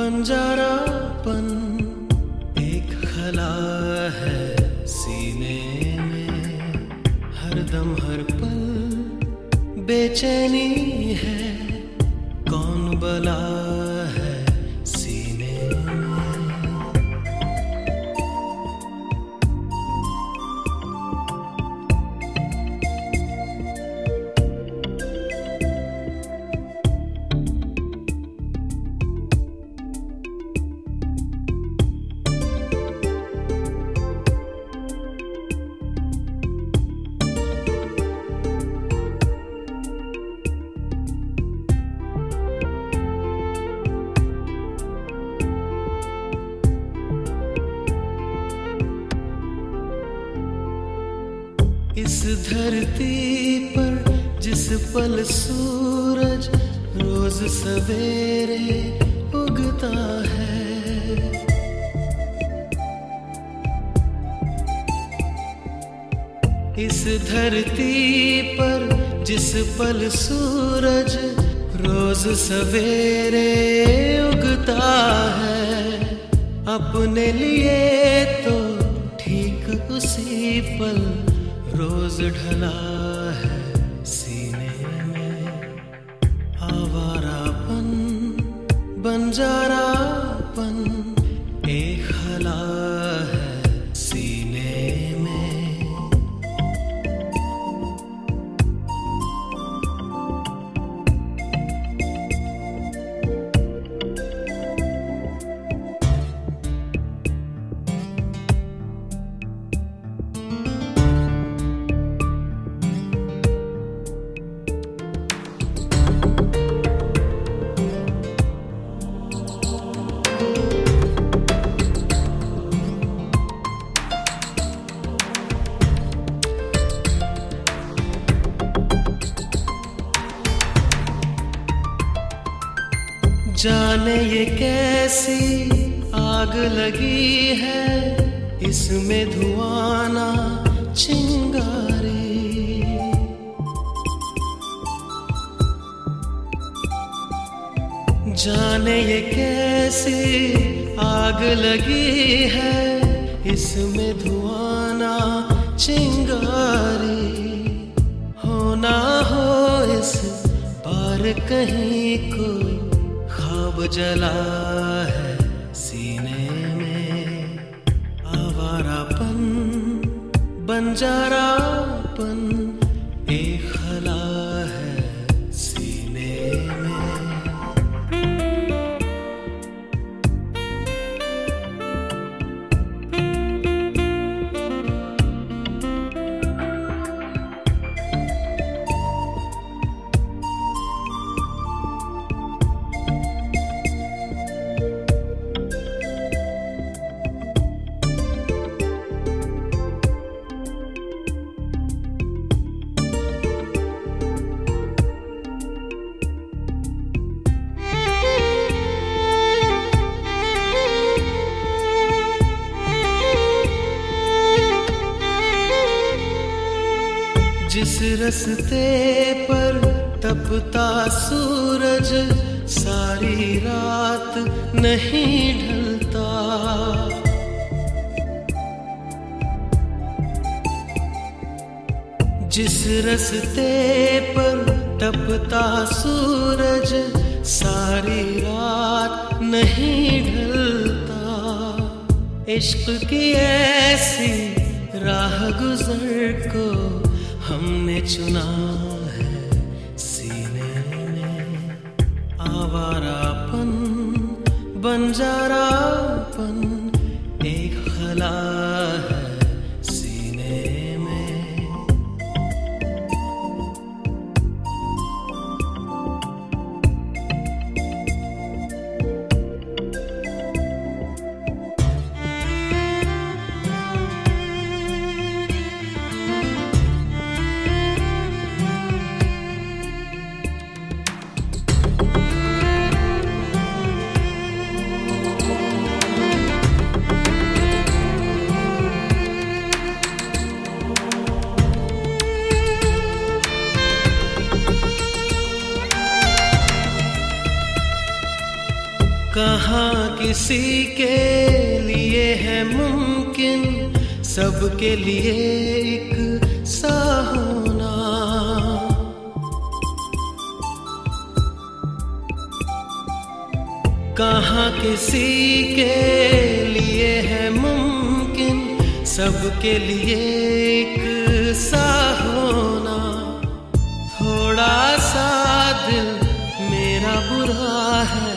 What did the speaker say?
बंजारापन एक खला है सीने में, हरदम हर पल बेचैनी है, कौन बला है सीने में। इस धरती पर जिस पल सूरज रोज सवेरे उगता है, इस धरती पर जिस पल सूरज रोज सवेरे उगता है, अपने लिए तो ठीक उसी पल रोज ढला है सीने में। आवारापन बंजारापन एक खला है सीने में। जाने ये कैसी आग लगी है, इसमें धुआं ना चिंगारे। जाने ये कैसी आग लगी है, इसमें धुआं ना चिंगारे। हो ना हो इस पार कहीं कोई ख्वाब जला है सीने में। आवारापन बंजारापन एक खला है सीने में। जिस रस्ते पर तपता सूरज सारी रात नहीं ढलता, जिस रस्ते पर तपता सूरज सारी रात नहीं ढलता, इश्क की ऐसी राह गुजर को हमने चुना है सीने में। आवारापन बंजारापन एक खला है सीने में। कहाँ किसी के लिए है मुमकिन सबके लिए एक सा होना। कहाँ किसी के लिए है मुमकिन सबके लिए एक सा होना। थोड़ा सा दिल मेरा बुरा है